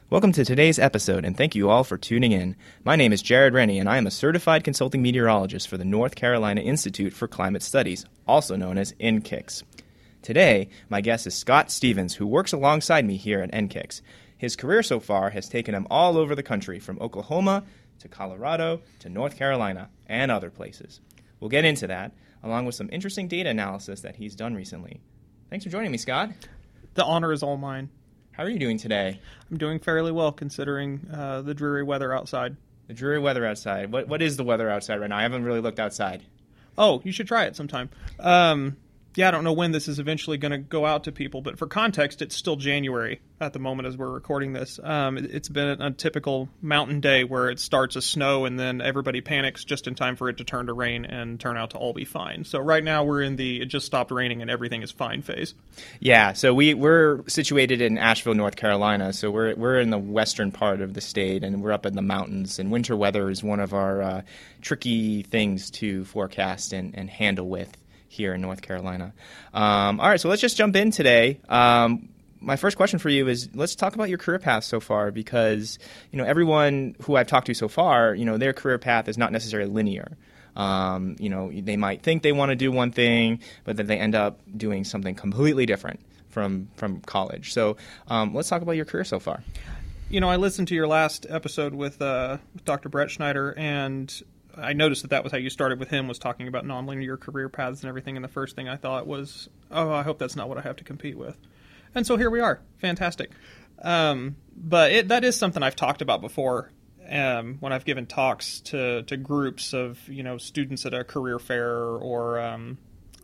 Welcome to today's episode, and thank you all for tuning in. My name is Jared Rennie, and I am a certified consulting meteorologist for the North Carolina Institute for Climate Studies, also known as NCICS. Today, my guest is Scott Stevens, who works alongside me here at NCICS. His career so far has taken him all over the country, from Oklahoma to Colorado to North Carolina and other places. We'll get into that, along with some interesting data analysis that he's done recently. Thanks for joining me, Scott. The honor is all mine. How are you doing today? I'm doing fairly well considering the dreary weather outside. The dreary weather outside. What is the weather outside right now? I haven't really looked outside. Oh, you should try it sometime. I don't know when this is eventually going to go out to people, but for context, it's still January at the moment as we're recording this. It's been a typical mountain day where it starts to snow and then everybody panics just in time for it to turn to rain and turn out to all be fine. So right now we're in the it just stopped raining and everything is fine phase. Yeah, so we're situated in Asheville, North Carolina, so we're in the western part of the state and we're up in the mountains, and winter weather is one of our tricky things to forecast and handle with here in North Carolina. All right, so let's just jump in today. My first question for you is, let's talk about your career path so far, because everyone who I've talked to so far, their career path is not necessarily linear. They might think they want to do one thing, but then they end up doing something completely different from college. So let's talk about your career so far. I listened to your last episode with Dr. Brett Schneider, and I noticed that was how you started with him, was talking about nonlinear career paths and everything, and the first thing I thought was, I hope that's not what I have to compete with. And so here we are. Fantastic. But that is something I've talked about before when I've given talks to groups of, students at a career fair or, when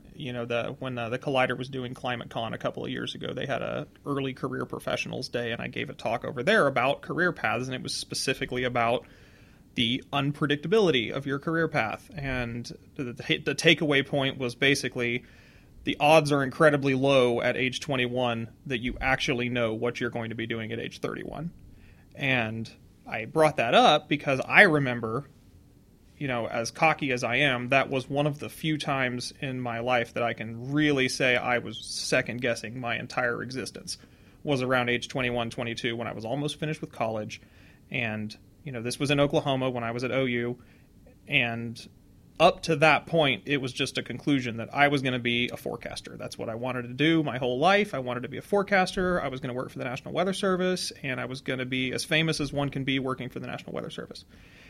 the Collider was doing ClimateCon a couple of years ago, they had a early career professionals day, and I gave a talk over there about career paths, and it was specifically about the unpredictability of your career path. And the takeaway point was basically the odds are incredibly low at age 21 that you actually know what you're going to be doing at age 31. And I brought that up because I remember, as cocky as I am, that was one of the few times in my life that I can really say I was second guessing my entire existence, was around age 21, 22, when I was almost finished with college. And this was in Oklahoma when I was at OU, and up to that point, it was just a conclusion that I was going to be a forecaster. That's what I wanted to do my whole life. I wanted to be a forecaster. I was going to work for the National Weather Service, and I was going to be as famous as one can be working for the National Weather Service.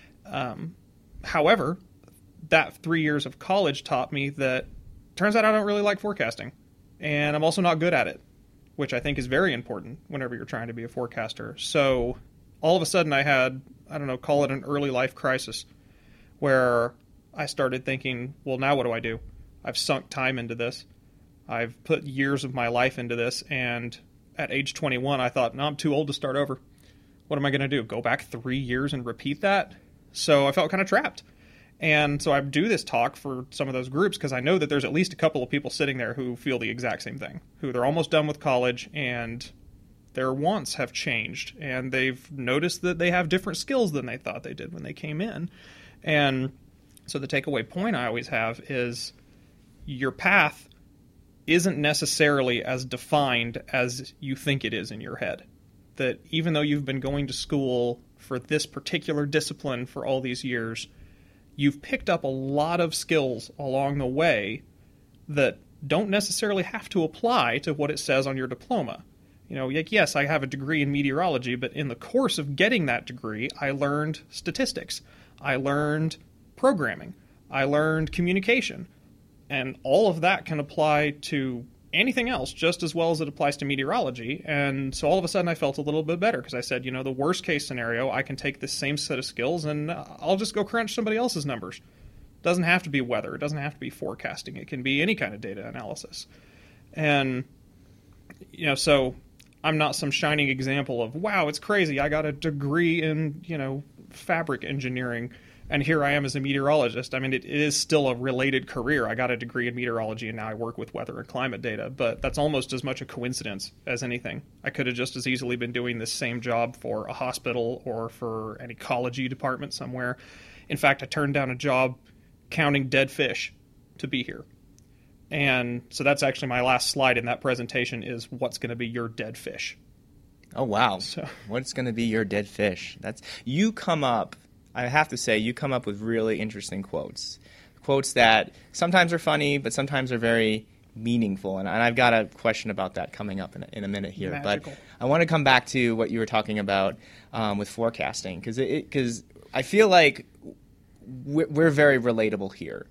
However, that 3 years of college taught me that turns out I don't really like forecasting, and I'm also not good at it, which I think is very important whenever you're trying to be a forecaster. So all of a sudden I had, call it an early life crisis, where I started thinking, well, now what do I do? I've sunk time into this. I've put years of my life into this, and at age 21, I thought, no, I'm too old to start over. What am I going to do? Go back 3 years and repeat that? So I felt kind of trapped. And so I do this talk for some of those groups because I know that there's at least a couple of people sitting there who feel the exact same thing, who they're almost done with college and their wants have changed, and they've noticed that they have different skills than they thought they did when they came in. And so the takeaway point I always have is your path isn't necessarily as defined as you think it is in your head. That even though you've been going to school for this particular discipline for all these years, you've picked up a lot of skills along the way that don't necessarily have to apply to what it says on your diploma. Yes, I have a degree in meteorology, but in the course of getting that degree, I learned statistics. I learned programming. I learned communication. And all of that can apply to anything else just as well as it applies to meteorology. And so all of a sudden I felt a little bit better because I said, the worst case scenario, I can take this same set of skills and I'll just go crunch somebody else's numbers. It doesn't have to be weather. It doesn't have to be forecasting. It can be any kind of data analysis. And, so I'm not some shining example of, wow, it's crazy. I got a degree in, fabric engineering, and here I am as a meteorologist. I mean, it is still a related career. I got a degree in meteorology, and now I work with weather and climate data, but that's almost as much a coincidence as anything. I could have just as easily been doing this same job for a hospital or for an ecology department somewhere. In fact, I turned down a job counting dead fish to be here. And so that's actually my last slide in that presentation is what's going to be your dead fish. Oh, wow. So, What's going to be your dead fish? You come up, I have to say, you come up with really interesting quotes. Quotes that sometimes are funny, but sometimes are very meaningful. And I've got a question about that coming up in a minute here. magical. But I want to come back to what you were talking about with forecasting, because I feel like we're very relatable here.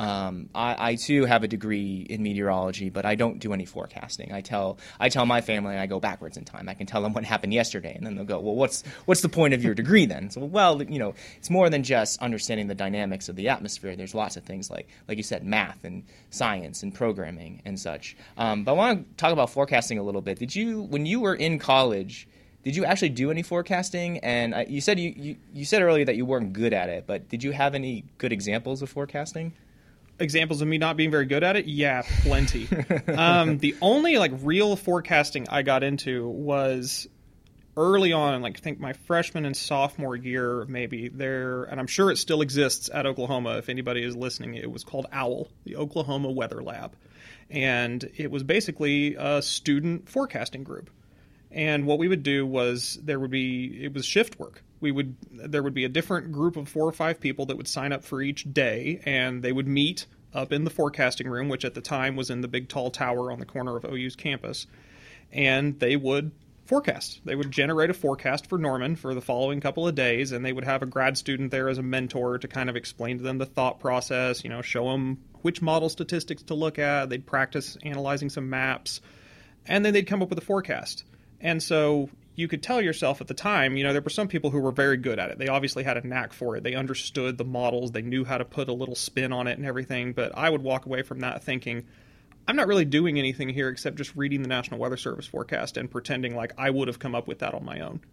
I too have a degree in meteorology, but I don't do any forecasting. I tell my family I go backwards in time. I can tell them what happened yesterday, and then they'll go, well, what's the point of your degree then? So, well, it's more than just understanding the dynamics of the atmosphere. There's lots of things like you said, math and science and programming and such. But I want to talk about forecasting a little bit. When you were in college, did you actually do any forecasting? And you said you said earlier that you weren't good at it, but did you have any good examples of forecasting? Examples of me not being very good at it? Yeah, plenty. The only real forecasting I got into was early on, I think my freshman and sophomore year, maybe there, and I'm sure it still exists at Oklahoma. If anybody is listening, it was called OWL, the Oklahoma Weather Lab, and it was basically a student forecasting group. And what we would do was it was shift work. There would be a different group of 4 or 5 people that would sign up for each day, and they would meet up in the forecasting room, which at the time was in the big tall tower on the corner of OU's campus, and they would forecast. They would generate a forecast for Norman for the following couple of days, and they would have a grad student there as a mentor to kind of explain to them the thought process, show them which model statistics to look at. They'd practice analyzing some maps, and then they'd come up with a forecast. And so you could tell yourself at the time, there were some people who were very good at it. They obviously had a knack for it. They understood the models. They knew how to put a little spin on it and everything. But I would walk away from that thinking, I'm not really doing anything here except just reading the National Weather Service forecast and pretending like I would have come up with that on my own.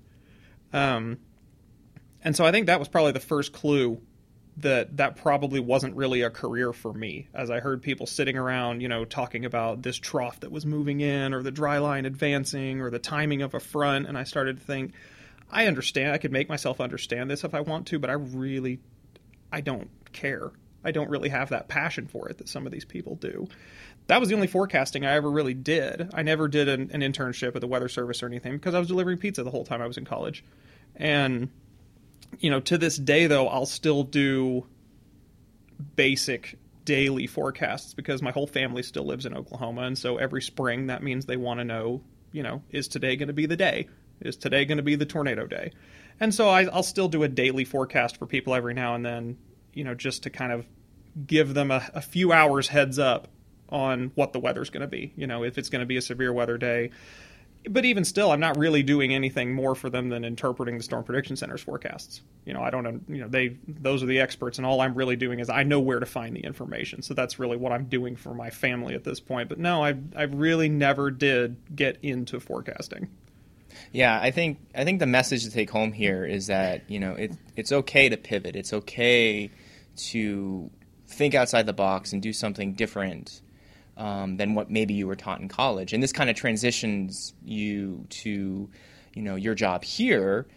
And so I think that was probably the first clue that probably wasn't really a career for me, as I heard people sitting around, talking about this trough that was moving in, or the dry line advancing, or the timing of a front, and I started to think, I understand, I could make myself understand this if I want to, but I don't care. I don't really have that passion for it that some of these people do. That was the only forecasting I ever really did. I never did an internship at the Weather Service or anything, because I was delivering pizza the whole time I was in college. And to this day, though, I'll still do basic daily forecasts because my whole family still lives in Oklahoma. And so every spring, that means they want to know, is today going to be the day? Is today going to be the tornado day? And so I'll still do a daily forecast for people every now and then, just to kind of give them a few hours heads up on what the weather's going to be, if it's going to be a severe weather day. But even still, I'm not really doing anything more for them than interpreting the Storm Prediction Center's forecasts. I don't, those are the experts, and all I'm really doing is I know where to find the information. So that's really what I'm doing for my family at this point. But no, I really never did get into forecasting. Yeah, I think the message to take home here is that it's okay to pivot. It's okay to think outside the box and do something different than what maybe you were taught in college. And this kind of transitions you to, your job here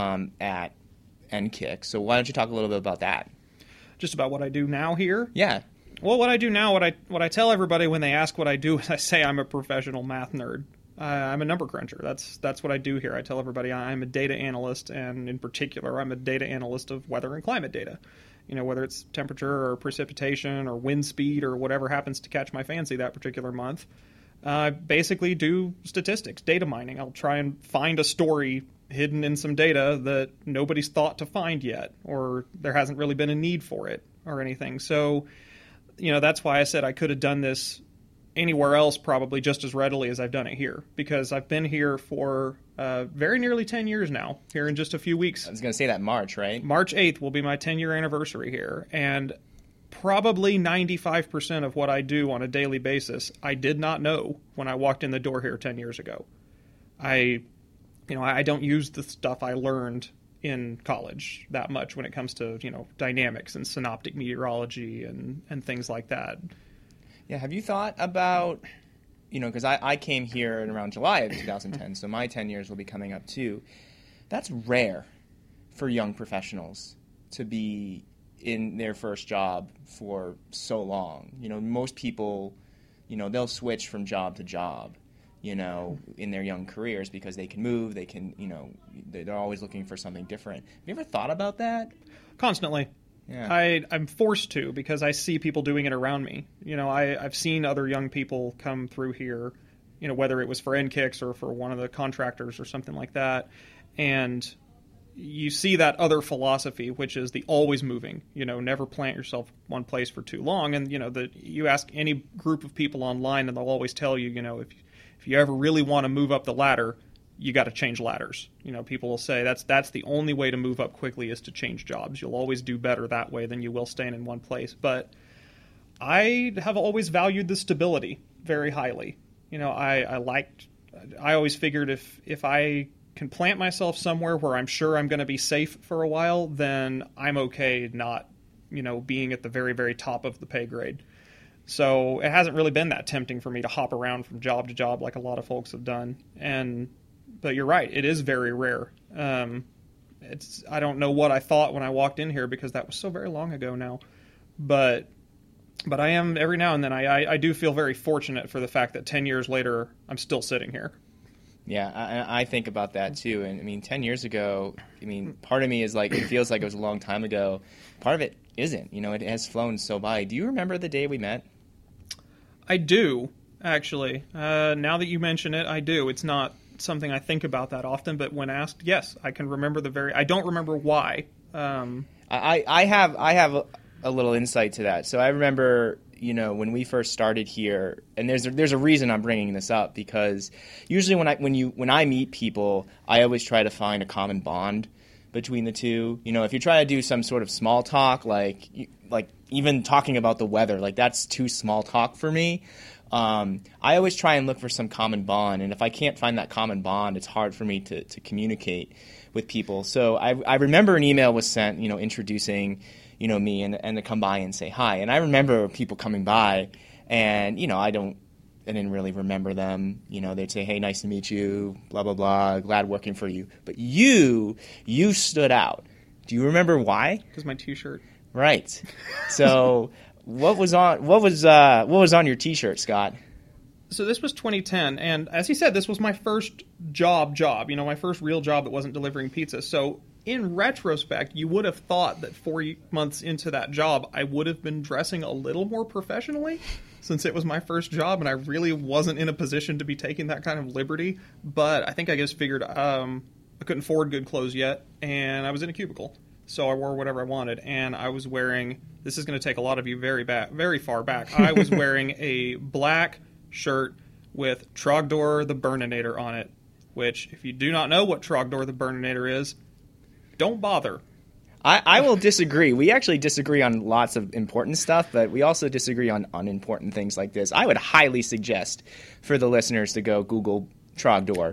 at NKIC. So why don't you talk a little bit about that? Just about what I do now here? Yeah. Well, what I do now, what I tell everybody when they ask what I do is I say I'm a professional math nerd. I'm a number cruncher. That's what I do here. I tell everybody I'm a data analyst, and in particular, I'm a data analyst of weather and climate data. Whether it's temperature or precipitation or wind speed or whatever happens to catch my fancy that particular month. I basically do statistics, data mining. I'll try and find a story hidden in some data that nobody's thought to find yet, or there hasn't really been a need for it or anything. So, that's why I said I could have done this anywhere else probably just as readily as I've done it here, because I've been here for very nearly 10 years now, here in just a few weeks. I was going to say that March, right? March 8th will be my 10-year anniversary here, and probably 95% of what I do on a daily basis, I did not know when I walked in the door here 10 years ago. I don't use the stuff I learned in college that much when it comes to, dynamics and synoptic meteorology and things like that. Yeah, have you thought about, because I came here in around July of 2010, so my 10 years will be coming up too. That's rare for young professionals to be in their first job for so long. Most people, they'll switch from job to job. in their young careers because they can move, they can, they're always looking for something different. Have you ever thought about that? Constantly. Yeah. I'm forced to because I see people doing it around me. I've seen other young people come through here, whether it was for NKICS or for one of the contractors or something like that. And you see that other philosophy, which is the always moving, never plant yourself one place for too long. And, you ask any group of people online and they'll always tell you, if you ever really want to move up the ladder, you got to change ladders. People will say that's the only way to move up quickly is to change jobs. You'll always do better that way than you will staying in one place. But I have always valued the stability very highly. I always figured if I can plant myself somewhere where I'm sure I'm going to be safe for a while, then I'm okay not, being at the very, very top of the pay grade. So it hasn't really been that tempting for me to hop around from job to job like a lot of folks have done. But you're right, it is very rare. I don't know what I thought when I walked in here because that was so very long ago now. But I am, every now and then, I do feel very fortunate for the fact that 10 years later, I'm still sitting here. Yeah, I think about that too. And 10 years ago, part of me is like, it feels like it was a long time ago. Part of it isn't. It has flown so by. Do you remember the day we met? I do, actually. Now that you mention it, I do. It's not something I think about that often, but when asked, yes, I can remember I don't remember why. I have a little insight to that. So I remember, when we first started here, and there's a reason I'm bringing this up, because usually when I meet people, I always try to find a common bond between the two. If you try to do some sort of small talk, like even talking about the weather, like that's too small talk for me. I always try and look for some common bond, and if I can't find that common bond, it's hard for me to communicate with people. So I remember an email was sent, introducing me and to come by and say hi. And I remember people coming by, and I didn't really remember them. They'd say, "Hey, nice to meet you, blah blah blah, glad working for you." But you stood out. Do you remember why? Because my T-shirt. Right. So what was on your T-shirt, Scott? So this was 2010, and as he said, this was my first job, my first real job that wasn't delivering pizza. So in retrospect, you would have thought that 4 months into that job, I would have been dressing a little more professionally, since it was my first job and I really wasn't in a position to be taking that kind of liberty. But I think I just figured I couldn't afford good clothes yet, and I was in a cubicle. So I wore whatever I wanted, and I was wearing, this is going to take a lot of you very far back, I was wearing a black shirt with Trogdor the Burninator on it, which, if you do not know what Trogdor the Burninator is, don't bother. I will disagree. We actually disagree on lots of important stuff, but we also disagree on unimportant things like this. I would highly suggest for the listeners to go Google Trogdor.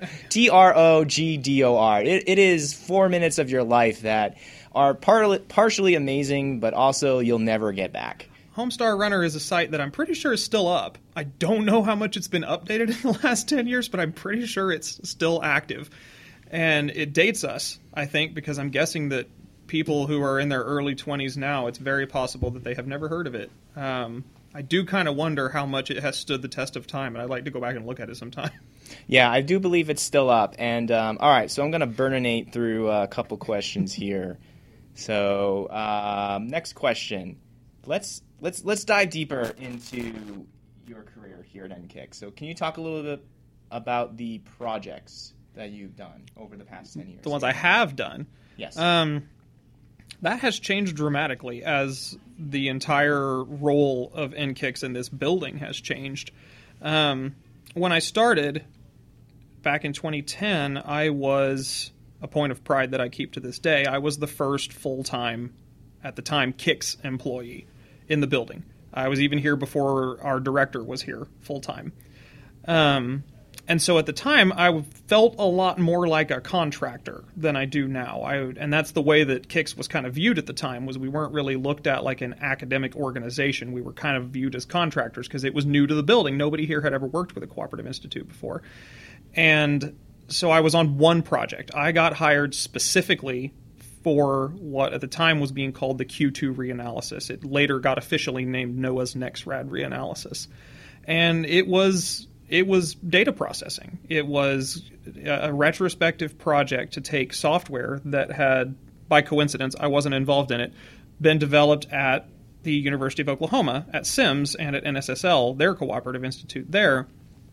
Trogdor. It is 4 minutes of your life that are partially amazing, but also you'll never get back. Homestar Runner is a site that I'm pretty sure is still up. I don't know how much it's been updated in the last 10 years, but I'm pretty sure it's still active. And it dates us, I think, because I'm guessing that people who are in their early 20s now, it's very possible that they have never heard of it. I do kind of wonder how much it has stood the test of time, and I'd like to go back and look at it sometime. Yeah, I do believe it's still up. And all right, so I'm going to burninate through a couple questions here. So next question. Let's dive deeper into your career here at NKICS. So can you talk a little bit about the projects that you've done over the past 10 years? The ones I have done? Yes. That has changed dramatically as the entire role of NKICS in this building has changed. When I started back in 2010, I was, a point of pride that I keep to this day, I was the first full-time, at the time, KICS employee in the building. I was even here before our director was here full-time. And so at the time, I felt a lot more like a contractor than I do now. And that's the way that KICS was kind of viewed at the time, was we weren't really looked at like an academic organization. We were kind of viewed as contractors because it was new to the building. Nobody here had ever worked with a cooperative institute before. And so I was on one project. I got hired specifically for what at the time was being called the Q2 reanalysis. It later got officially named NOAA's NexRad reanalysis. And it was it was data processing. It was a retrospective project to take software that had, by coincidence, I wasn't involved in it, been developed at the University of Oklahoma, at SIMS, and at NSSL, their cooperative institute there.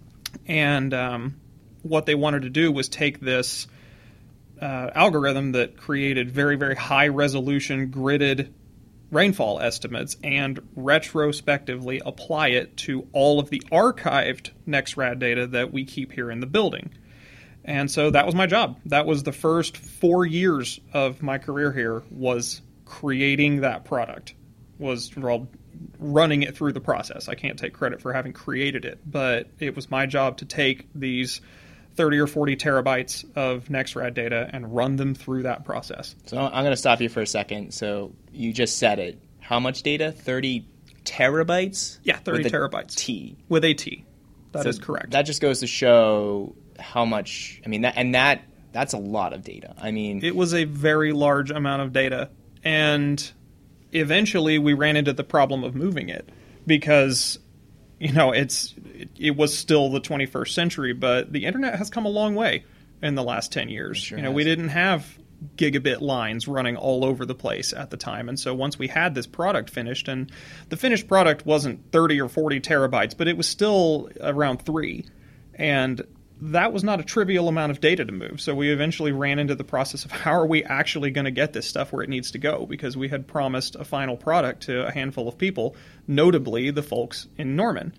And what they wanted to do was take this algorithm that created very, very high-resolution, gridded rainfall estimates and retrospectively apply it to all of the archived NexRad data that we keep here in the building. And so that was my job. That was the first 4 years of my career here, was creating that product, was running it through the process. I can't take credit for having created it, but it was my job to take these 30 or 40 terabytes of NexRad data and run them through that process. So I'm going to stop you for a second. So you just said it. How much data? 30 terabytes? Yeah, 30 with terabytes. T. With a T. That So is correct. That just goes to show how much, I mean, that's a lot of data. I mean, it was a very large amount of data. And eventually we ran into the problem of moving it because, you know, it was still the 21st century, but the internet has come a long way in the last 10 years. Sure you know, has. we didn't have gigabit lines running all over the place at the time. And so once we had this product finished, and the finished product wasn't 30 or 40 terabytes, but it was still around 3. And that was not a trivial amount of data to move. So we eventually ran into the process of how are we actually going to get this stuff where it needs to go, because we had promised a final product to a handful of people, notably the folks in Norman.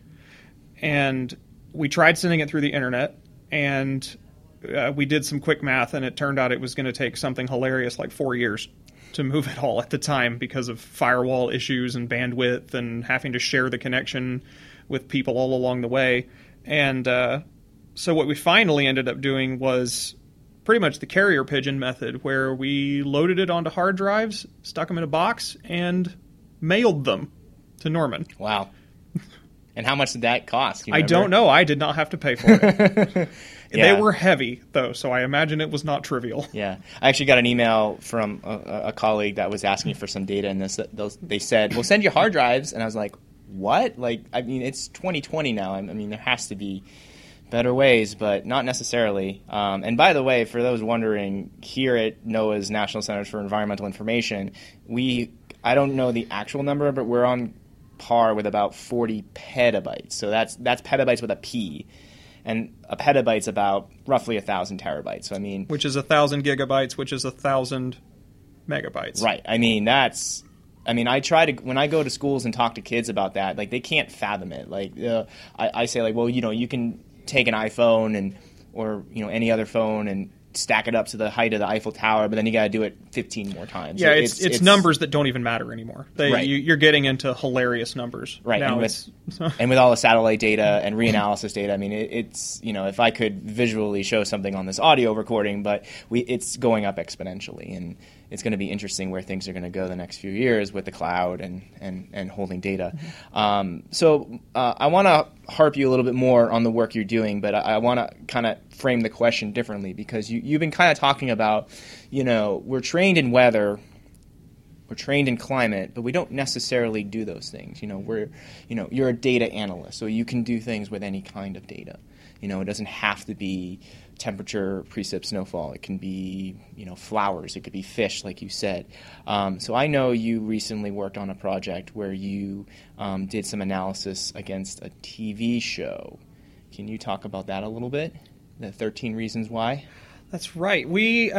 And we tried sending it through the internet, and we did some quick math, and it turned out it was going to take something hilarious like 4 years to move it all at the time because of firewall issues and bandwidth and having to share the connection with people all along the way. And so what we finally ended up doing was pretty much the carrier pigeon method, where we loaded it onto hard drives, stuck them in a box, and mailed them to Norman. wow. And how much did that cost? Do you I remember? don't know. I did not have to pay for it. Yeah. They were heavy, though, so I imagine it was not trivial. Yeah. I actually got an email from a colleague that was asking for some data, and they said, we'll send you hard drives. And I was like, what? Like, I mean, it's 2020 now. I mean, there has to be better ways, but not necessarily. And by the way, for those wondering, here at NOAA's National Centers for Environmental Information, I don't know the actual number, but we're on par with about 40 petabytes. So that's petabytes with a P. And a petabyte's about roughly 1,000 terabytes. So, I mean... Which is 1,000 gigabytes, which is 1,000 megabytes. Right. I mean, I try to, when I go to schools and talk to kids about that, like, they can't fathom it. Like, I say, like, well, you know, you can take an iPhone or, you know, any other phone and stack it up to the height of the Eiffel Tower, but then you got to do it 15 more times. Yeah, it's numbers that don't even matter anymore. Right. You're getting into hilarious numbers. Right, Now and with all the satellite data and reanalysis data, I mean, it's, you know, if I could visually show something on this audio recording, but it's going up exponentially, and it's going to be interesting where things are going to go the next few years with the cloud and holding data. So I want to harp you a little bit more on the work you're doing, but I want to kind of frame the question differently, because you've been kind of talking about, you know, we're trained in weather, we're trained in climate, but we don't necessarily do those things. You know, you're a data analyst, so you can do things with any kind of data. You know, it doesn't have to be temperature, precip, snowfall. It can be, you know, flowers. It could be fish, like you said. So I know you recently worked on a project where you did some analysis against a TV show. Can you talk about that a little bit? The 13 Reasons Why? That's right.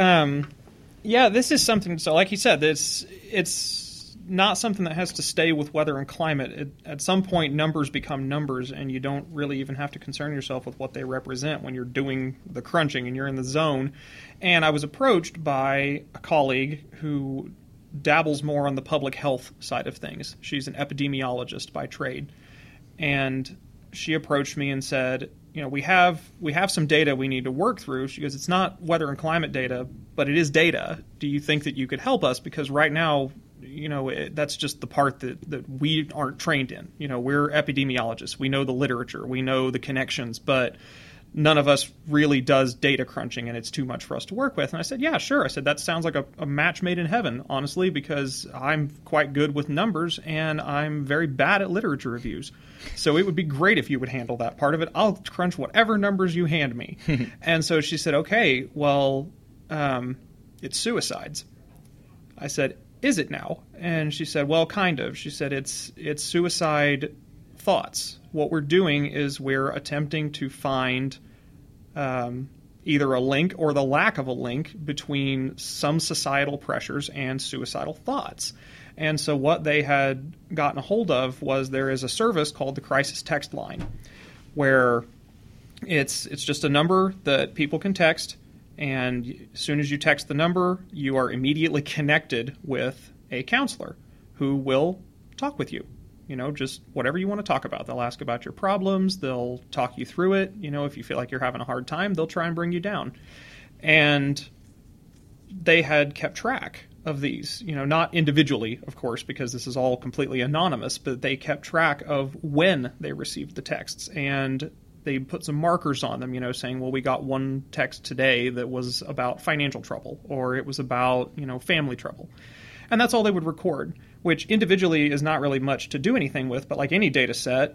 This is something, so like you said, it's not something that has to stay with weather and climate. At some point, numbers become numbers, and you don't really even have to concern yourself with what they represent when you're doing the crunching and you're in the zone. And I was approached by a colleague who dabbles more on the public health side of things. She's an epidemiologist by trade. And she approached me and said, you know, we have some data we need to work through. She goes, it's not weather and climate data, but it is data. Do you think that you could help us? Because right now, you know, that's just the part that we aren't trained in. You know, we're epidemiologists. We know the literature. We know the connections, but none of us really does data crunching and it's too much for us to work with. And I said, yeah, sure. I said, that sounds like a match made in heaven, honestly, because I'm quite good with numbers and I'm very bad at literature reviews. So it would be great if you would handle that part of it. I'll crunch whatever numbers you hand me. And so she said, okay, well, it's suicides. I said, is it now? And she said, well, kind of. She said, it's suicide thoughts. What we're doing is we're attempting to find either a link or the lack of a link between some societal pressures and suicidal thoughts. And so what they had gotten a hold of was there is a service called the Crisis Text Line, where it's just a number that people can text, and as soon as you text the number, you are immediately connected with a counselor who will talk with you. You know, just whatever you want to talk about. They'll ask about your problems. They'll talk you through it. You know, if you feel like you're having a hard time, they'll try and bring you down. And they had kept track of these, you know, not individually, of course, because this is all completely anonymous, but they kept track of when they received the texts. And they put some markers on them, you know, saying, well, we got one text today that was about financial trouble, or it was about, you know, family trouble. And that's all they would record, which individually is not really much to do anything with, but like any data set,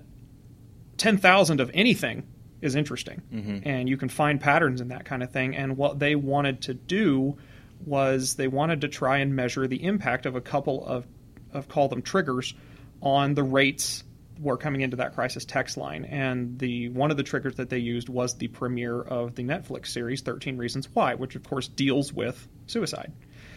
10,000 of anything is interesting. Mm-hmm. And you can find patterns in that kind of thing. And what they wanted to do was they wanted to try and measure the impact of a couple of call them triggers, on the rates were coming into that crisis text line. And one of the triggers that they used was the premiere of the Netflix series 13 Reasons Why, which of course deals with suicide.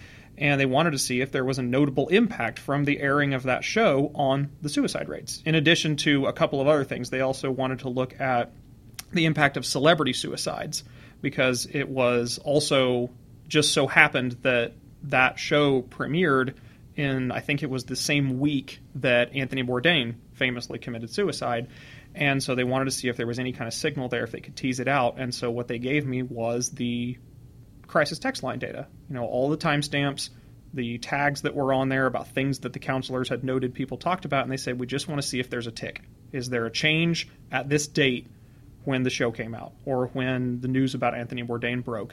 And they wanted to see if there was a notable impact from the airing of that show on the suicide rates. In addition to a couple of other things, they also wanted to look at the impact of celebrity suicides, because it was also just so happened that that show premiered in, I think it was the same week that Anthony Bourdain famously committed suicide. And so they wanted to see if there was any kind of signal there, if they could tease it out. And so what they gave me was the crisis text line data, you know, all the timestamps, the tags that were on there about things that the counselors had noted people talked about, and they said, we just want to see if there's a tick. Is there a change at this date when the show came out, or when the news about Anthony Bourdain broke?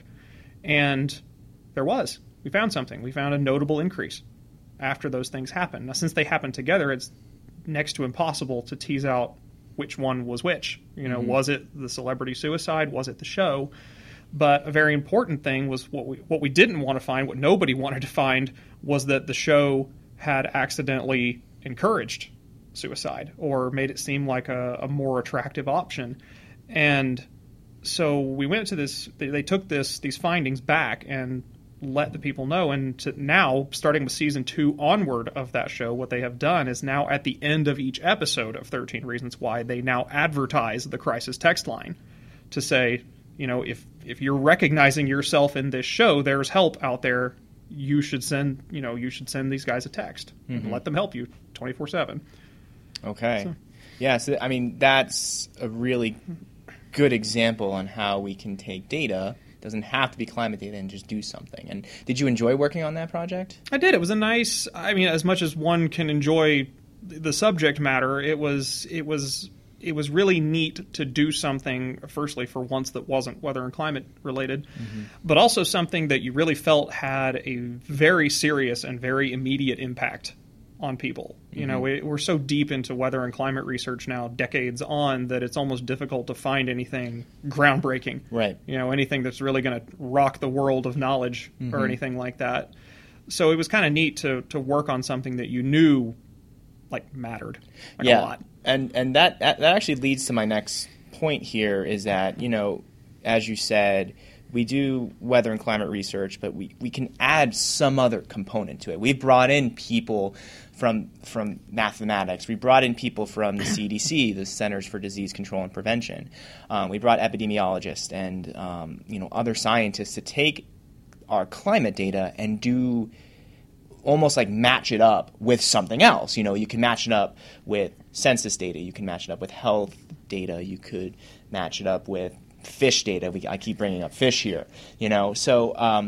And there was. We found something. We found a notable increase after those things happened. Now, since they happened together, it's next to impossible to tease out which one was which. You know, was it the celebrity suicide? Was it the show? But a very important thing was what we didn't want to find, what nobody wanted to find, was that the show had accidentally encouraged suicide or made it seem like a more attractive option. And so we went to this, they took these findings back and let the people know. And now, starting with season 2 onward of that show, what they have done is now at the end of each episode of 13 Reasons Why, they now advertise the crisis text line to say, you know, if you're recognizing yourself in this show, there's help out there. You should send these guys a text and let them help you 24/7. Okay. So. Yeah. So, I mean, that's a really good example on how we can take data. It doesn't have to be climate data, and just do something. And did you enjoy working on that project? I did. It was as much as one can enjoy the subject matter, it was really neat to do something, firstly, for once, that wasn't weather and climate related, but also something that you really felt had a very serious and very immediate impact on people. You know, we're so deep into weather and climate research now, decades on, that it's almost difficult to find anything groundbreaking. Right. You know, anything that's really going to rock the world of knowledge or anything like that. So it was kind of neat to work on something that you knew mattered a lot. And that actually leads to my next point here, is that, you know, as you said, we do weather and climate research, but we can add some other component to it. We've brought in people from mathematics. We brought in people from the CDC, the Centers for Disease Control and Prevention. We brought epidemiologists and other scientists to take our climate data and do almost like match it up with something else. You know, you can match it up with census data. You can match it up with health data. You could match it up with fish data. I keep bringing up fish here. You know, so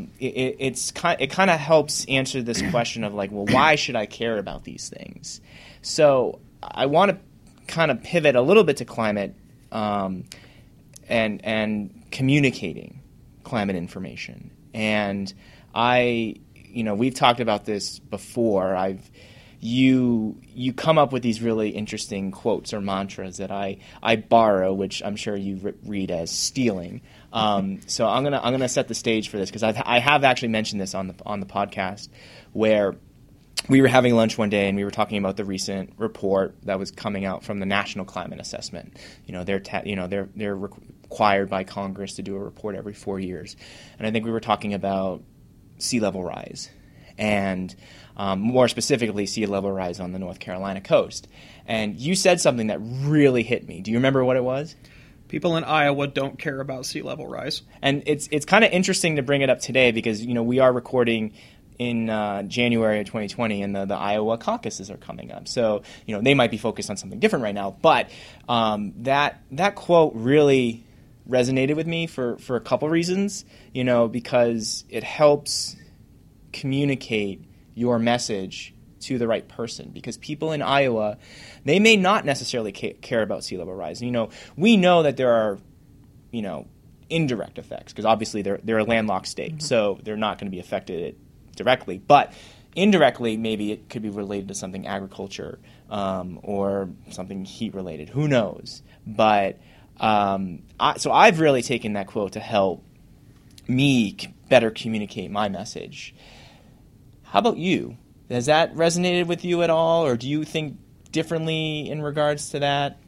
it kind of helps answer this question of like, well, why should I care about these things? So I want to kind of pivot a little bit to climate. and communicating climate information. And we've talked about this before. You come up with these really interesting quotes or mantras that I borrow, which I'm sure you read as stealing. So I'm gonna set the stage for this, because I have actually mentioned this on the podcast, where we were having lunch one day and we were talking about the recent report that was coming out from the National Climate Assessment. They're required by Congress to do a report every 4 years, and I think we were talking about sea level rise, and more specifically sea level rise on the North Carolina coast. And you said something that really hit me. Do you remember what it was? People in Iowa don't care about sea level rise. And it's kind of interesting to bring it up today, because we are recording in January of 2020, and the Iowa caucuses are coming up. So they might be focused on something different right now. But that quote really resonated with me for a couple reasons. Because it helps communicate your message to the right person, because people in Iowa, they may not necessarily care about sea level rise. We know that there are, indirect effects, because obviously they're a landlocked state, mm-hmm. so they're not going to be affected directly. But indirectly, maybe it could be related to something agriculture or something heat related. Who knows? But so I've really taken that quote to help me better communicate my message. How about you? Has that resonated with you at all, or do you think differently in regards to that?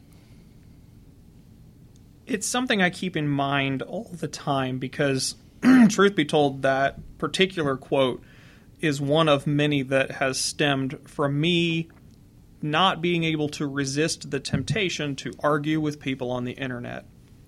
It's something I keep in mind all the time, because truth be told, that particular quote is one of many that has stemmed from me not being able to resist the temptation to argue with people on the internet.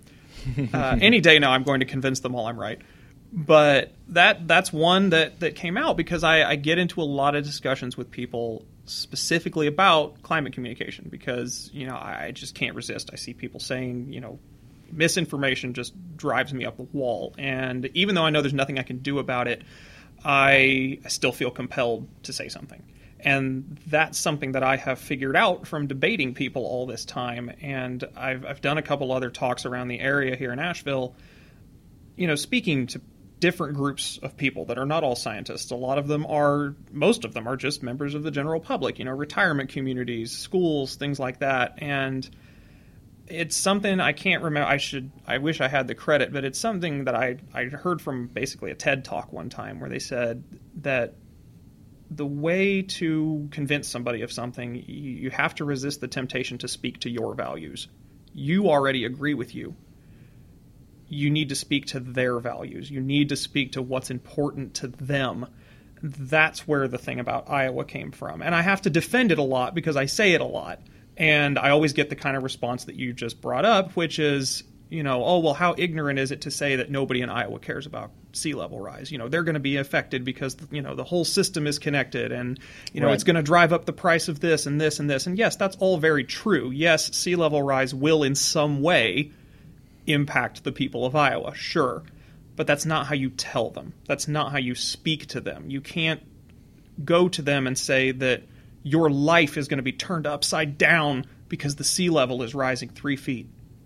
Any day now I'm going to convince them all I'm right. But that's one that came out because I get into a lot of discussions with people specifically about climate communication, because I just can't resist. I see people saying misinformation just drives me up the wall, and even though I know there's nothing I can do about it, I still feel compelled to say something. And that's something that I have figured out from debating people all this time. And I've done a couple other talks around the area here in Asheville, speaking to different groups of people that are not all scientists. Most of them are just members of the general public, retirement communities, schools, things like that. And it's something I can't remember. I wish I had the credit, but it's something that I heard from basically a TED Talk one time, where they said that the way to convince somebody of something, you have to resist the temptation to speak to your values. You already agree with you. You need to speak to their values. You need to speak to what's important to them. That's where the thing about Iowa came from. And I have to defend it a lot because I say it a lot. And I always get the kind of response that you just brought up, which is, oh, well, how ignorant is it to say that nobody in Iowa cares about sea level rise? They're going to be affected because, the whole system is connected, and, right. It's going to drive up the price of this and this and this. And yes, that's all very true. Yes, sea level rise will in some way impact the people of Iowa, sure. But that's not how you tell them. That's not how you speak to them. You can't go to them and say that your life is going to be turned upside down because the sea level is rising 3 feet.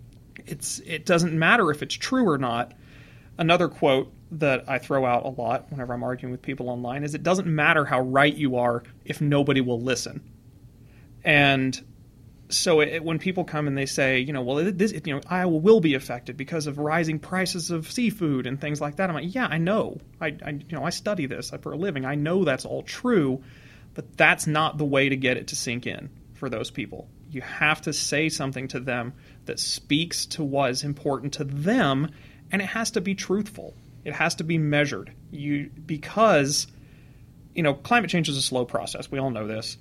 It doesn't matter if it's true or not. Another quote that I throw out a lot whenever I'm arguing with people online is, it doesn't matter how right you are if nobody will listen. And so when people come and they say, Iowa will be affected because of rising prices of seafood and things like that, I'm like, yeah, I know. I study this for a living. I know that's all true, but that's not the way to get it to sink in for those people. You have to say something to them that speaks to what is important to them, and it has to be truthful. It has to be measured. Because climate change is a slow process. We all know this.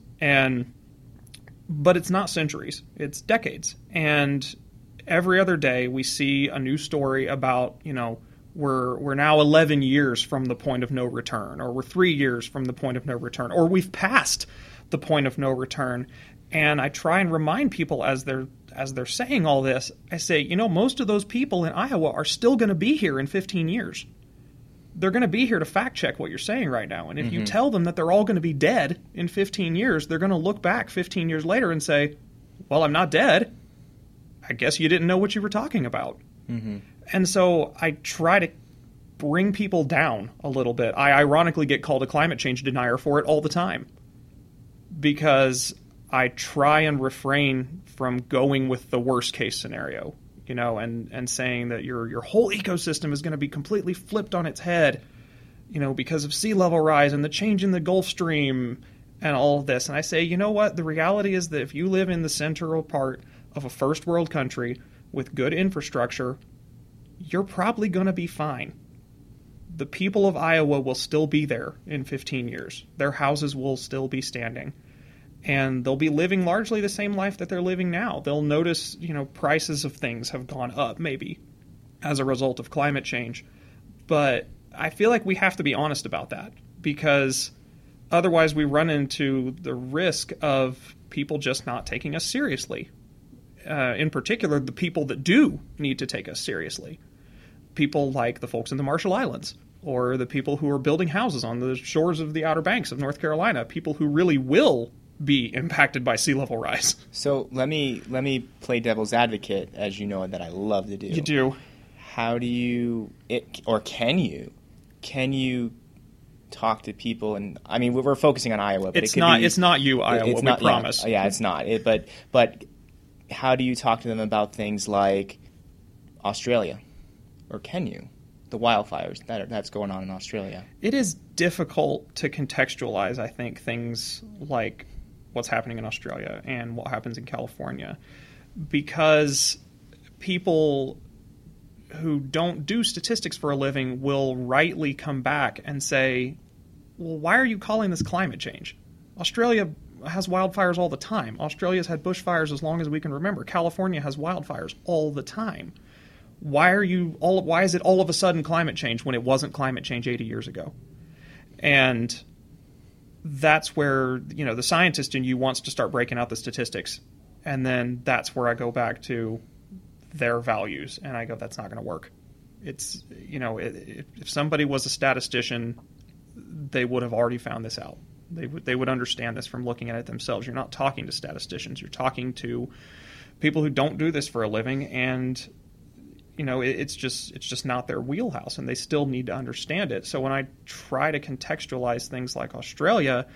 But it's not centuries. It's decades. And every other day we see a new story about, we're now 11 years from the point of no return, or we're 3 years from the point of no return, or we've passed the point of no return. And I try and remind people as they're saying all this, I say, most of those people in Iowa are still going to be here in 15 years. They're going to be here to fact check what you're saying right now. And if you tell them that they're all going to be dead in 15 years, they're going to look back 15 years later and say, well, I'm not dead. I guess you didn't know what you were talking about. Mm-hmm. And so I try to bring people down a little bit. I ironically get called a climate change denier for it all the time because I try and refrain from going with the worst case scenario, and saying that your whole ecosystem is going to be completely flipped on its head, because of sea level rise and the change in the Gulf Stream and all of this. And I say, you know what? The reality is that if you live in the central part of a first world country with good infrastructure, you're probably going to be fine. The people of Iowa will still be there in 15 years. Their houses will still be standing. And they'll be living largely the same life that they're living now. They'll notice, prices of things have gone up, maybe, as a result of climate change. But I feel like we have to be honest about that, because otherwise we run into the risk of people just not taking us seriously. In particular, the people that do need to take us seriously. People like the folks in the Marshall Islands, or the people who are building houses on the shores of the Outer Banks of North Carolina, people who really will be impacted by sea level rise. So let me play devil's advocate, as you know that I love to do. You do. How do you, can you talk to people? And I mean, we're focusing on Iowa, but it's not you, Iowa. We promise. Yeah, it's not. But how do you talk to them about things like Australia, or can you? The wildfires that's going on in Australia. It is difficult to contextualize, I think, things like what's happening in Australia and what happens in California, because people who don't do statistics for a living will rightly come back and say, well, why are you calling this climate change? Australia has wildfires all the time. Australia's had bushfires as long as we can remember. California has wildfires all the time. Why is it all of a sudden climate change when it wasn't climate change 80 years ago? And that's where, the scientist in you wants to start breaking out the statistics. And then that's where I go back to their values. And I go, that's not going to work. It's, if somebody was a statistician, they would have already found this out. They would understand this from looking at it themselves. You're not talking to statisticians. You're talking to people who don't do this for a living, and it's just not their wheelhouse, and they still need to understand it. So when I try to contextualize things like Australia,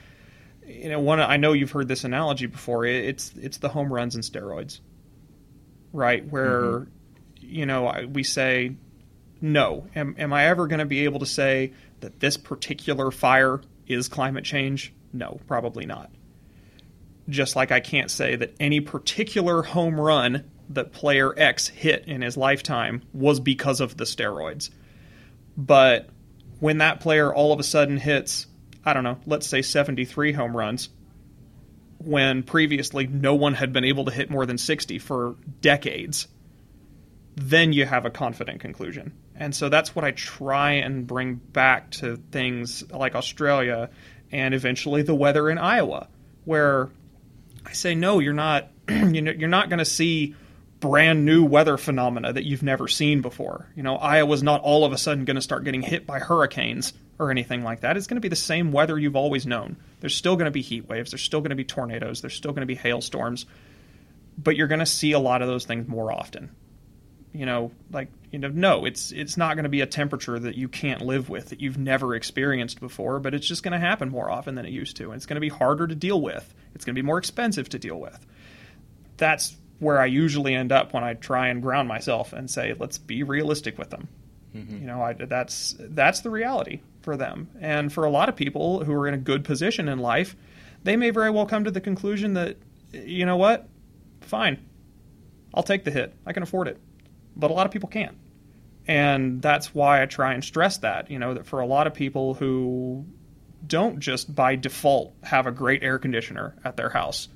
I know you've heard this analogy before. It's the home runs and steroids, right? Where we say, no, am I ever going to be able to say that this particular fire is climate change? No, probably not. Just like I can't say that any particular home run that player X hit in his lifetime was because of the steroids. But when that player all of a sudden hits, I don't know, let's say 73 home runs, when previously no one had been able to hit more than 60 for decades, then you have a confident conclusion. And so that's what I try and bring back to things like Australia and eventually the weather in Iowa, where I say, no, you're not you're not going to see brand new weather phenomena that you've never seen before. Iowa's not all of a sudden going to start getting hit by hurricanes or anything like that. It's going to be the same weather you've always known. There's still going to be heat waves. There's still going to be tornadoes. There's still going to be hailstorms. But you're going to see a lot of those things more often. No, it's not going to be a temperature that you can't live with, that you've never experienced before, but it's just going to happen more often than it used to. And it's going to be harder to deal with. It's going to be more expensive to deal with. That's where I usually end up when I try and ground myself and say, let's be realistic with them. Mm-hmm. That's the reality for them. And for a lot of people who are in a good position in life, they may very well come to the conclusion that, you know what, fine, I'll take the hit. I can afford it. But a lot of people can't. And that's why I try and stress that, that for a lot of people who don't just by default have a great air conditioner at their house,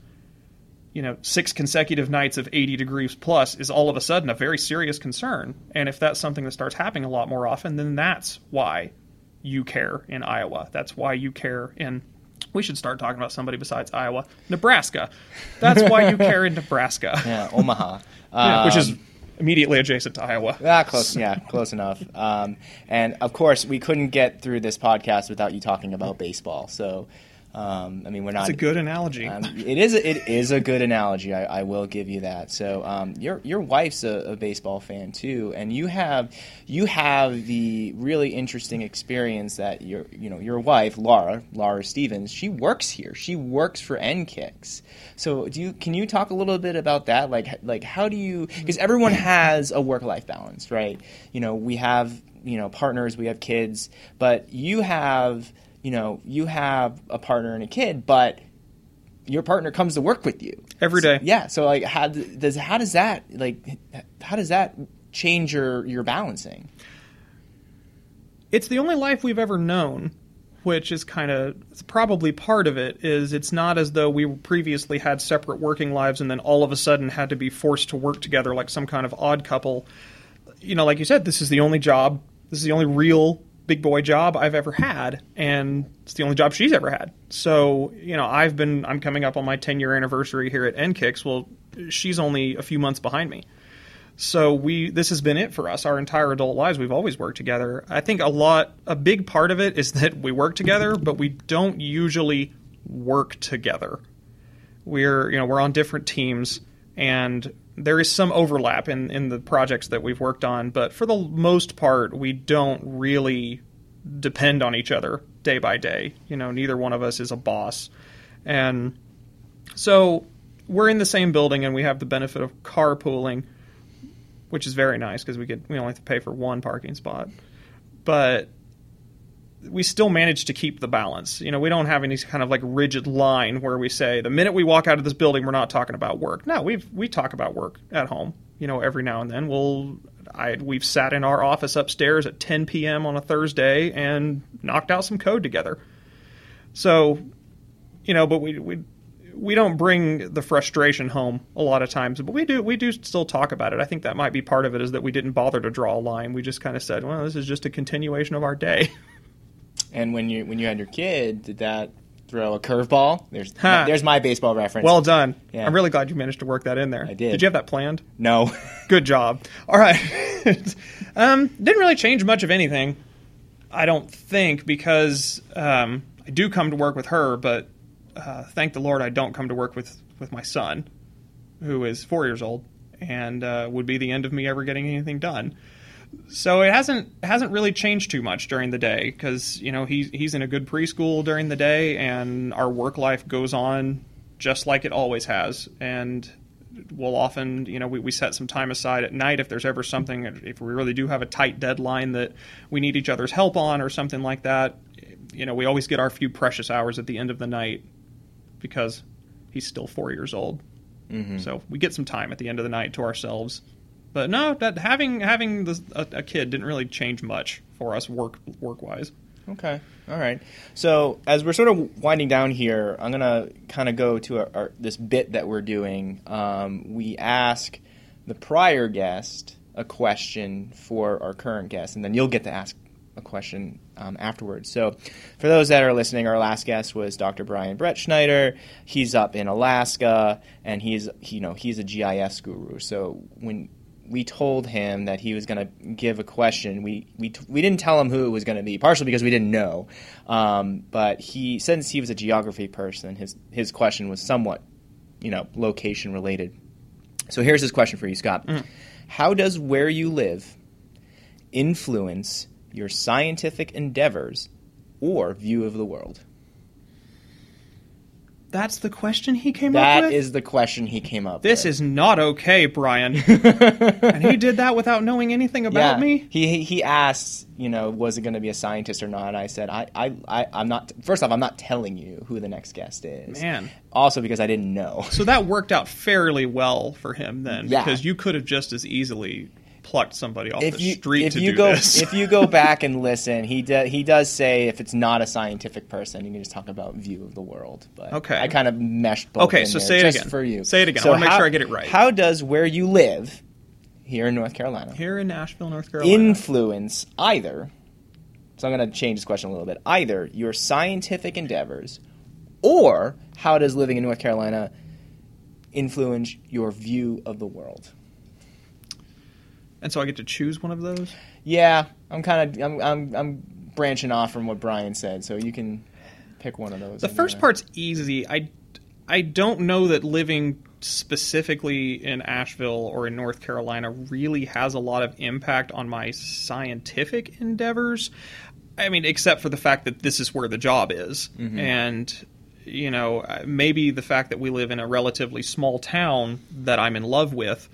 6 consecutive nights of 80 degrees plus is all of a sudden a very serious concern. And if that's something that starts happening a lot more often, then that's why you care in Iowa. That's why you care in, we should start talking about somebody besides Iowa, Nebraska. That's why you care in Nebraska. Yeah, Omaha. Which is immediately adjacent to Iowa. Close enough. And of course, we couldn't get through this podcast without you talking about baseball. So I mean, we're not. That's a good analogy. It is a good analogy. I will give you that. So your wife's a baseball fan too, and you have the really interesting experience that your wife Laura Stevens, she works here. She works for NKicks. So can you talk a little bit about that? Like how do you, because everyone has a work-life balance, right? We have partners, we have kids, but you have a partner and a kid, but your partner comes to work with you every day. So like, how does that change your balancing? It's the only life we've ever known, which is probably part of it. Is it's not as though we previously had separate working lives and then all of a sudden had to be forced to work together like some kind of odd couple. Like you said, this is the only job. This is the only real big boy job I've ever had, and it's the only job she's ever had. So, I'm coming up on my 10-year anniversary here at NKicks. Well, she's only a few months behind me. So this has been it for us. Our entire adult lives, we've always worked together. I think a big part of it is that we work together, but we don't usually work together. We're on different teams, and there is some overlap in the projects that we've worked on, but for the most part, we don't really depend on each other day by day. Neither one of us is a boss. And so we're in the same building, and we have the benefit of carpooling, which is very nice because we only have to pay for one parking spot. But we still manage to keep the balance. We don't have any kind of like rigid line where we say the minute we walk out of this building, we're not talking about work. No, we talk about work at home. Every now and then we've sat in our office upstairs at 10 p.m. on a Thursday and knocked out some code together. So, but we don't bring the frustration home a lot of times, but we do still talk about it. I think that might be part of it, is that we didn't bother to draw a line. We just kind of said, well, this is just a continuation of our day. And when you had your kid, did that throw a curveball? There's my baseball reference. Well done. Yeah. I'm really glad you managed to work that in there. I did. Did you have that planned? No. Good job. All right. Didn't really change much of anything, I don't think, because I do come to work with her, but thank the Lord I don't come to work with my son, who is 4 years old, and would be the end of me ever getting anything done. So it hasn't really changed too much during the day, because he's in a good preschool during the day, and our work life goes on just like it always has. And we'll often we set some time aside at night if there's ever something, if we really do have a tight deadline that we need each other's help on or something like that. We always get our few precious hours at the end of the night, because he's still 4 years old. Mm-hmm. So we get some time at the end of the night to ourselves. But no, that having a kid didn't really change much for us work-wise. Okay. All right. So as we're sort of winding down here, I'm going to kind of go to this bit that we're doing. We ask the prior guest a question for our current guest, and then you'll get to ask a question afterwards. So for those that are listening, our last guest was Dr. Brian Brettschneider. He's up in Alaska, and he's a GIS guru. So when we told him that he was going to give a question, we didn't tell him who it was going to be, partially because we didn't know. But since he was a geography person, his question was somewhat, location related. So here's his question for you, Scott. Mm. How does where you live influence your scientific endeavors or view of the world? That's the question he came up with? That is the question he came up with. This is not okay, Brian. And he did that without knowing anything about me? He asked, was it going to be a scientist or not? And I said, I'm not. First off, I'm not telling you who the next guest is. Man. Also because I didn't know. So that worked out fairly well for him then, because you could have just as easily plucked somebody off the street to do this. If you go back and listen, he does say if it's not a scientific person, you can just talk about view of the world. But okay. I kind of meshed both in so there say it just again. for you. Say it again. I want to make sure I get it right. How does where you live here in North Carolina, here in Nashville, North Carolina, influence either, so I'm going to change this question a little bit, either your scientific endeavors, or how does living in North Carolina influence your view of the world? And so I get to choose one of those? Yeah, I'm branching off from what Brian said, so you can pick one of those. The first part's easy. I don't know that living specifically in Asheville or in North Carolina really has a lot of impact on my scientific endeavors. I mean, except for the fact that this is where the job is. Mm-hmm. And, maybe the fact that we live in a relatively small town that I'm in love with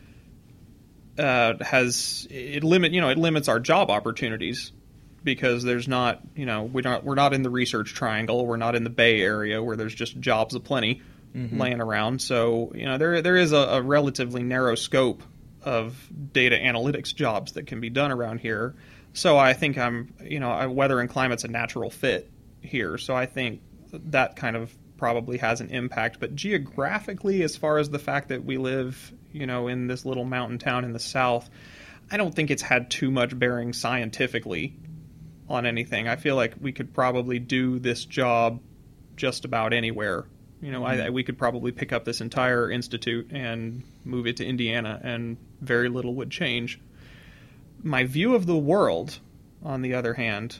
it limits our job opportunities, because there's not, we're not in the Research Triangle, we're not in the Bay Area where there's just jobs aplenty laying around. So, there is a relatively narrow scope of data analytics jobs that can be done around here. So I think weather and climate's a natural fit here. So I think that kind of probably has an impact. But geographically, as far as the fact that we live, in this little mountain town in the South, I don't think it's had too much bearing scientifically on anything. I feel like we could probably do this job just about anywhere. We could probably pick up this entire institute and move it to Indiana, and very little would change. My view of the world, on the other hand,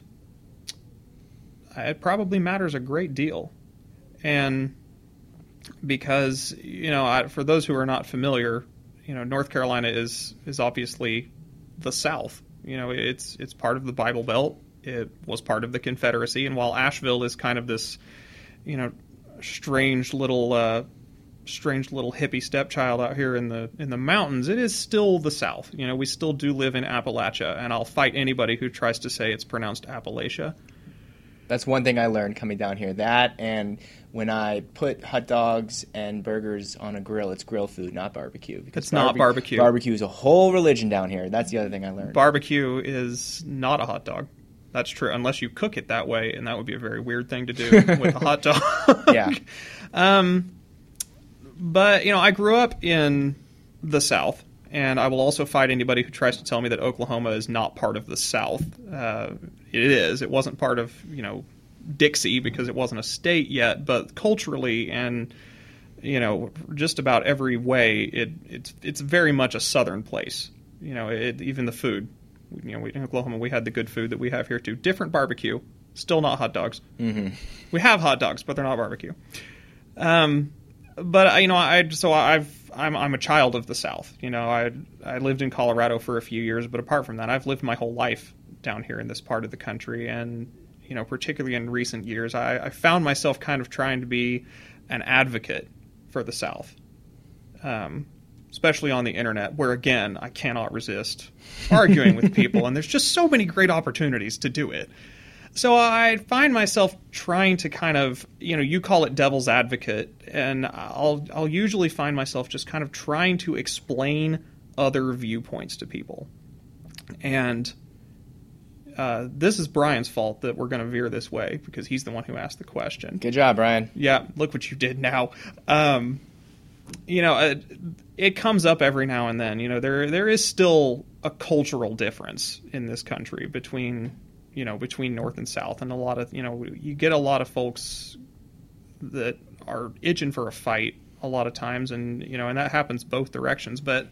it probably matters a great deal. And because, for those who are not familiar, North Carolina is obviously the South. It's part of the Bible Belt. It was part of the Confederacy. And while Asheville is kind of this, strange little hippie stepchild out here in the mountains, it is still the South. We still do live in Appalachia, and I'll fight anybody who tries to say it's pronounced Appalachia. That's one thing I learned coming down here. That, and when I put hot dogs and burgers on a grill, it's grill food, not barbecue. Because it's not barbecue. Barbecue is a whole religion down here. That's the other thing I learned. Barbecue is not a hot dog. That's true, unless you cook it that way, and that would be a very weird thing to do with a hot dog. Yeah. But, I grew up in the South, and I will also fight anybody who tries to tell me that Oklahoma is not part of the South. It is. It wasn't part of, Dixie, because it wasn't a state yet, but culturally and, just about every way, it's very much a southern place. Even the food. In Oklahoma, we had the good food that we have here too. Different barbecue, still not hot dogs. Mm-hmm. We have hot dogs, but they're not barbecue. But I'm a child of the South. I lived in Colorado for a few years, but apart from that, I've lived my whole life down here in this part of the country. And particularly in recent years, I found myself kind of trying to be an advocate for the South. Especially on the internet, where, again, I cannot resist arguing with people, and there's just so many great opportunities to do it. So I find myself trying to kind of, you call it devil's advocate, and I'll usually find myself just kind of trying to explain other viewpoints to people. And this is Brian's fault that we're going to veer this way, because he's the one who asked the question. Good job, Brian. Yeah, look what you did now. It comes up every now and then. There is still a cultural difference in this country between North and South, and a lot of, you get a lot of folks that are itching for a fight a lot of times, and and that happens both directions. But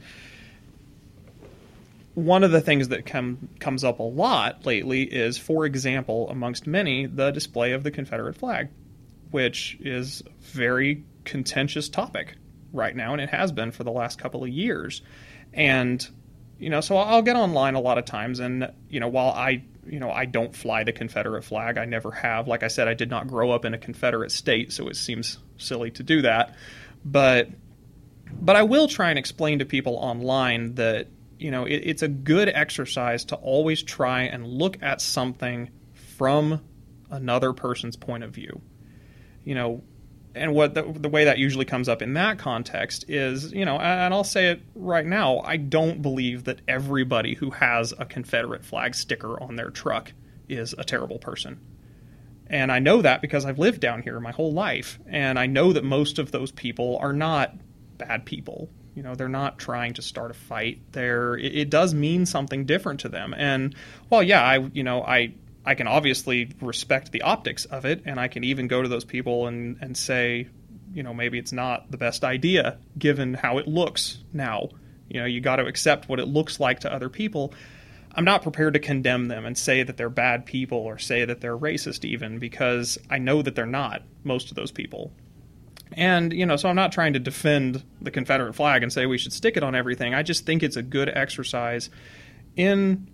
one of the things that comes up a lot lately is, for example, amongst many, the display of the Confederate flag, which is a very contentious topic right now, and it has been for the last couple of years. And so I'll get online a lot of times, and while I don't fly the Confederate flag, I never have. Like I said, I did not grow up in a Confederate state, so it seems silly to do that. But I will try and explain to people online that it's a good exercise to always try and look at something from another person's point of view. And what the way that usually comes up in that context is, and I'll say it right now, I don't believe that everybody who has a Confederate flag sticker on their truck is a terrible person. And I know that because I've lived down here my whole life, and I know that most of those people are not bad people. They're not trying to start a fight. It does mean something different to them. And while, yeah, I can obviously respect the optics of it, and I can even go to those people and say, maybe it's not the best idea given how it looks now. You got to accept what it looks like to other people. I'm not prepared to condemn them and say that they're bad people or say that they're racist even, because I know that they're not, most of those people. And, so I'm not trying to defend the Confederate flag and say we should stick it on everything. I just think it's a good exercise in,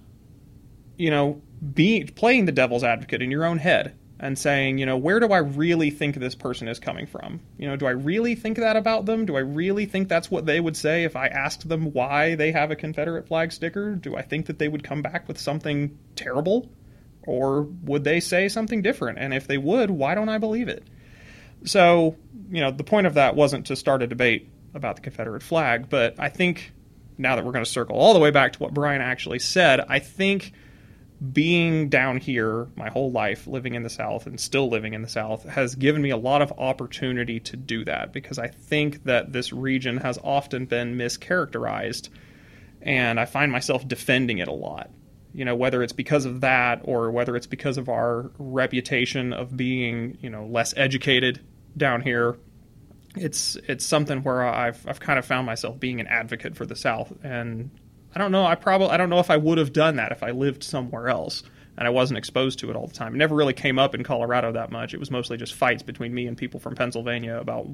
playing the devil's advocate in your own head and saying, where do I really think this person is coming from? Do I really think that about them? Do I really think that's what they would say if I asked them why they have a Confederate flag sticker? Do I think that they would come back with something terrible? Or would they say something different? And if they would, why don't I believe it? So, the point of that wasn't to start a debate about the Confederate flag, but I think, now that we're going to circle all the way back to what Brian actually said, I think being down here my whole life, living in the South and still living in the South, has given me a lot of opportunity to do that, because I think that this region has often been mischaracterized, and I find myself defending it a lot. Whether it's because of that or whether it's because of our reputation of being, less educated down here, it's something where I've kind of found myself being an advocate for the South. And I don't know, I don't know if I would have done that if I lived somewhere else and I wasn't exposed to it all the time. It never really came up in Colorado that much. It was mostly just fights between me and people from Pennsylvania about,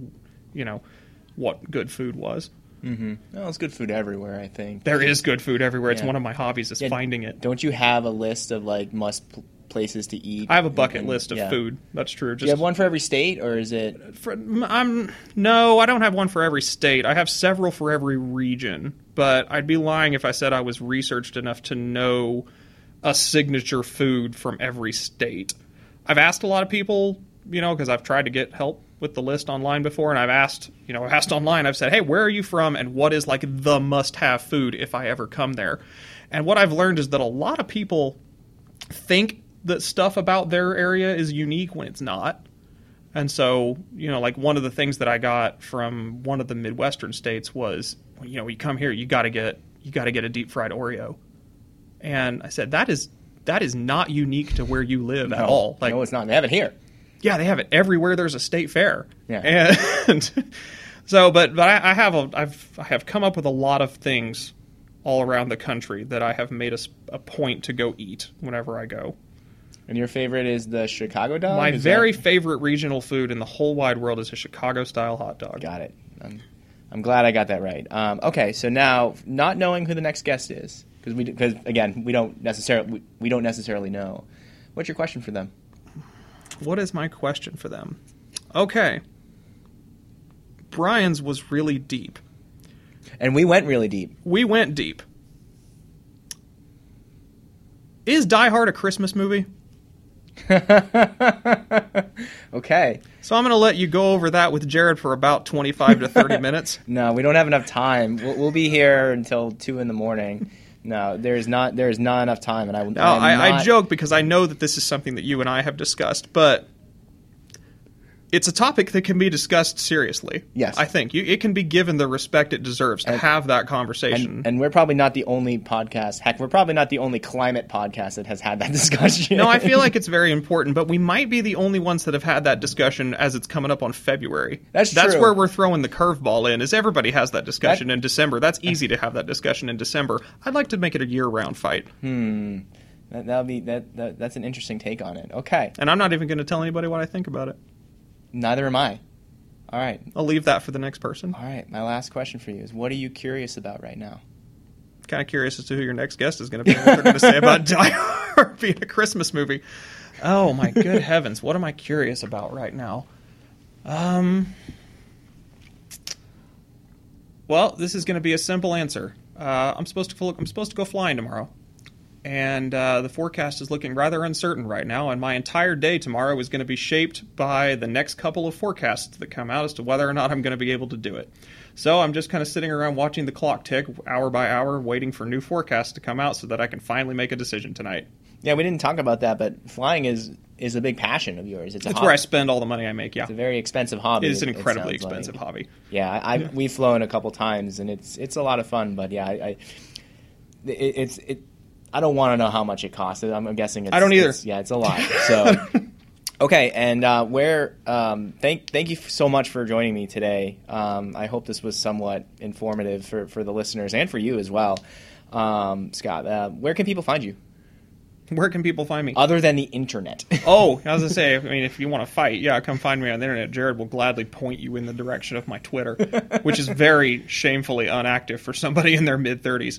what good food was. Mm-hmm. Well, it's good food everywhere, I think. There is good food everywhere. It's one of my hobbies is finding it. Don't you have a list of places to eat? I have a bucket list of food. That's true. Do you have one for every state, or is it? No, I don't have one for every state. I have several for every region, but I'd be lying if I said I was researched enough to know a signature food from every state. I've asked a lot of people, because I've tried to get help with the list online before, and I've asked online, I've said, hey, where are you from, and what is the must-have food if I ever come there? And what I've learned is that a lot of people think that stuff about their area is unique when it's not. And so, one of the things that I got from one of the Midwestern states was, you come here, you got to get a deep-fried Oreo. And I said, that is not unique to where you live at all. No, it's not. They have it here. Yeah, they have it everywhere there's a state fair. Yeah. And so, but I have come up with a lot of things all around the country that I have made a point to go eat whenever I go. And your favorite is the Chicago dog? My very favorite regional food in the whole wide world is a Chicago-style hot dog. Got it. I'm glad I got that right. Okay, so now, not knowing who the next guest is, because again, we don't necessarily know. What's your question for them? What is my question for them? Okay. Brian's was really deep. And we went really deep. We went deep. Is Die Hard a Christmas movie? Okay. So I'm going to let you go over that with Jared for about 25 to 30 minutes. No, we don't have enough time. We'll be here until 2 a.m. No, there's not enough time, and I joke because I know that this is something that you and I have discussed, but it's a topic that can be discussed seriously. Yes. I think. It can be given the respect it deserves to have that conversation. And we're probably not the only podcast. Heck, we're probably not the only climate podcast that has had that discussion. No, I feel like it's very important, but we might be the only ones that have had that discussion as it's coming up on February. That's true. That's where we're throwing the curveball in, is everybody has that discussion in December. That's easy to have that discussion in December. I'd like to make it a year-round fight. That's an interesting take on it. Okay. And I'm not even going to tell anybody what I think about it. Neither am I. All right. I'll leave that for the next person. All right. My last question for you is, what are you curious about right now? Kind of curious as to who your next guest is going to be. What they're going to say about Die Hard being a Christmas movie. Oh, my good heavens. What am I curious about right now? Well, this is going to be a simple answer. I'm supposed to go flying tomorrow. And the forecast is looking rather uncertain right now, and my entire day tomorrow is going to be shaped by the next couple of forecasts that come out as to whether or not I'm going to be able to do it. So I'm just kind of sitting around watching the clock tick hour by hour, waiting for new forecasts to come out so that I can finally make a decision tonight. Yeah, we didn't talk about that, but flying is a big passion of yours. It's where I spend all the money I make, yeah. It's a very expensive hobby. It is an incredibly expensive hobby. Yeah, we've flown a couple times, and it's a lot of fun, but yeah, I don't want to know how much it costs. I'm guessing it's... I don't either. It's a lot. So, okay, and thank you so much for joining me today. I hope this was somewhat informative for the listeners and for you as well. Scott, where can people find you? Where can people find me? Other than the internet. Oh, I was going to say, I mean, if you want to fight, yeah, come find me on the internet. Jared will gladly point you in the direction of my Twitter, which is very shamefully inactive for somebody in their mid-30s.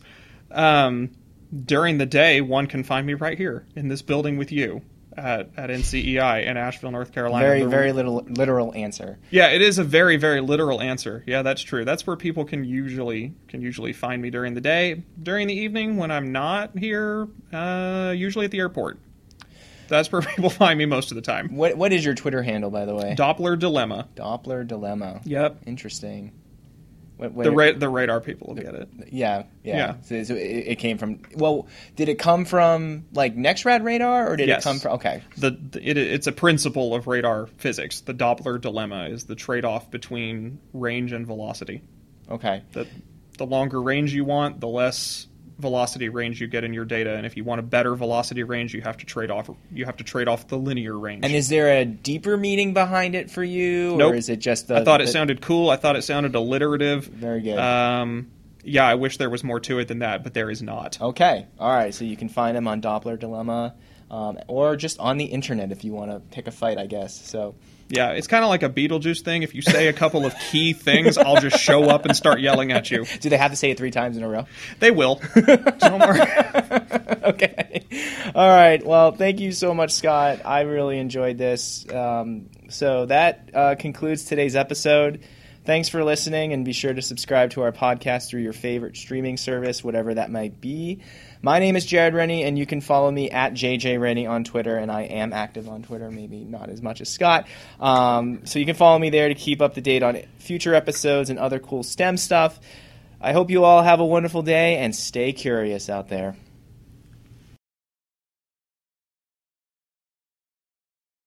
During the day, one can find me right here in this building with you at NCEI in Asheville, North Carolina. Very literal answer. Yeah, it is a very, very literal answer. Yeah, that's true. That's where people can usually find me during the day. During the evening, when I'm not here, usually at the airport. That's where people find me most of the time. What is your Twitter handle, by the way? Doppler Dilemma. Doppler Dilemma. Yep. Interesting. The radar people will get it. Yeah. So it came from. Well, did it come from like NextRad radar, or did it come from? Okay. It's a principle of radar physics. The Doppler dilemma is the trade-off between range and velocity. Okay. The longer range you want, the less velocity range you get in your data, and if you want a better velocity range, you have to trade off the linear range. And is there a deeper meaning behind it for you? Nope. Or is it just I thought it sounded cool. I thought it sounded alliterative. Very good. Yeah, I wish there was more to it than that, but there is not. Okay. All right. So you can find them on Doppler Dilemma, or just on the internet if you want to pick a fight, I guess. So. Yeah, it's kind of like a Beetlejuice thing. If you say a couple of key things, I'll just show up and start yelling at you. Do they have to say it 3 times in a row? They will. Don't worry. Okay. All right. Well, thank you so much, Scott. I really enjoyed this. So that concludes today's episode. Thanks for listening, and be sure to subscribe to our podcast through your favorite streaming service, whatever that might be. My name is Jared Rennie, and you can follow me at JJRennie on Twitter, and I am active on Twitter, maybe not as much as Scott. So you can follow me there to keep up to date on future episodes and other cool STEM stuff. I hope you all have a wonderful day, and stay curious out there.